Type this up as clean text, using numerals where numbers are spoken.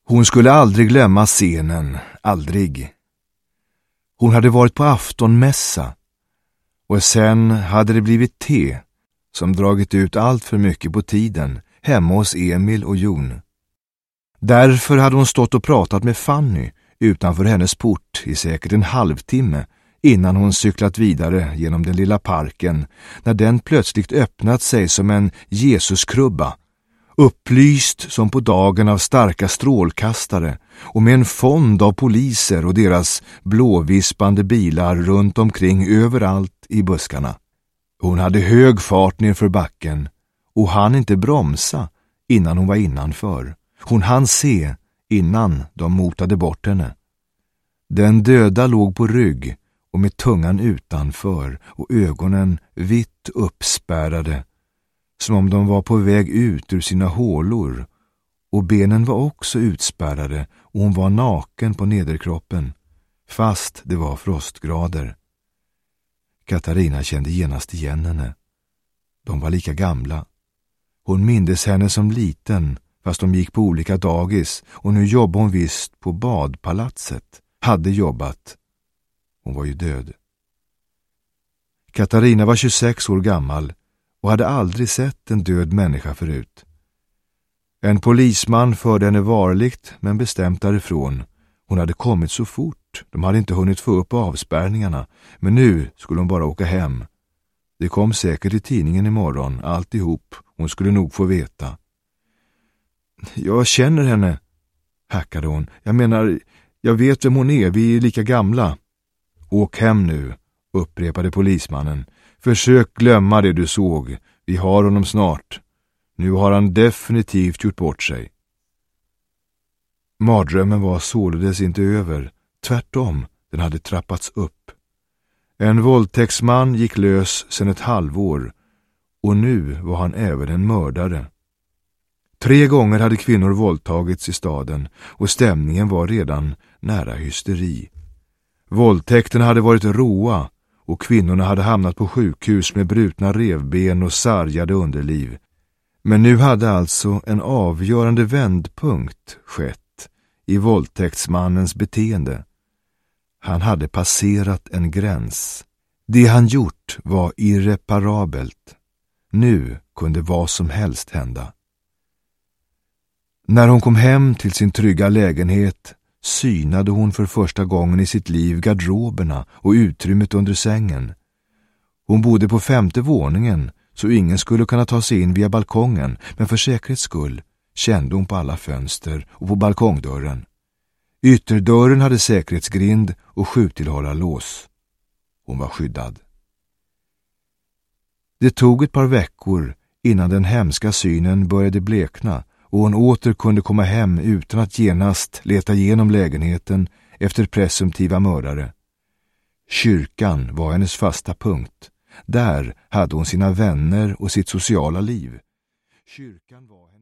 Hon skulle aldrig glömma scenen, aldrig. Hon hade varit på aftonmässa och sen hade det blivit te som dragit ut allt för mycket på tiden hemma hos Emil och Jon. Därför hade hon stått och pratat med Fanny utanför hennes port i säkert en halvtimme innan hon cyklat vidare genom den lilla parken när den plötsligt öppnat sig som en Jesuskrubba, upplyst som på dagen av starka strålkastare och med en fond av poliser och deras blåvispande bilar runt omkring överallt i buskarna. Hon hade hög fart nerför backen och hann inte bromsa innan hon var innanför. Hon hann se innan de motade bort henne. Den döda låg på rygg och med tungan utanför och ögonen vitt uppspärrade, som om de var på väg ut ur sina hålor, och benen var också utspärrade och hon var naken på nederkroppen, fast det var frostgrader. Katarina kände genast igen henne. De var lika gamla. Hon mindes henne som liten, fast de gick på olika dagis, och nu jobbade hon visst på badpalatset. Hade jobbat. Hon var ju död. Katarina var 26 år gammal och hade aldrig sett en död människa förut. En polisman förde henne varligt men bestämt därifrån. Hon hade kommit så fort, de hade inte hunnit få upp avspärrningarna, men nu skulle hon bara åka hem. Det kom säkert i tidningen imorgon, alltihop. Hon skulle nog få veta. Jag känner henne, hackade hon. Jag menar, jag vet vem hon är, vi är lika gamla. Åk hem nu, upprepade polismannen. Försök glömma det du såg, vi har honom snart. Nu har han definitivt gjort bort sig. Mardrömmen var således inte över, tvärtom, den hade trappats upp. En våldtäktsman gick lös sedan ett halvår och nu var han även en mördare. 3 gånger hade kvinnor våldtagits i staden och stämningen var redan nära hysteri. Våldtäkterna hade varit råa och kvinnorna hade hamnat på sjukhus med brutna revben och sargade underliv. Men nu hade alltså en avgörande vändpunkt skett i våldtäktsmannens beteende. Han hade passerat en gräns. Det han gjort var irreparabelt. Nu kunde vad som helst hända. När hon kom hem till sin trygga lägenhet synade hon för första gången i sitt liv garderoberna och utrymmet under sängen. Hon bodde på 5:e våningen så ingen skulle kunna ta sig in via balkongen, men för säkerhets skull kände hon på alla fönster och på balkongdörren. Ytterdörren hade säkerhetsgrind och skjuttillhållarlås. Hon var skyddad. Det tog ett par veckor innan den hemska synen började blekna och hon åter kunde komma hem utan att genast leta igenom lägenheten efter presumtiva mördare. Kyrkan var hennes fasta punkt. Där hade hon sina vänner och sitt sociala liv. Kyrkan var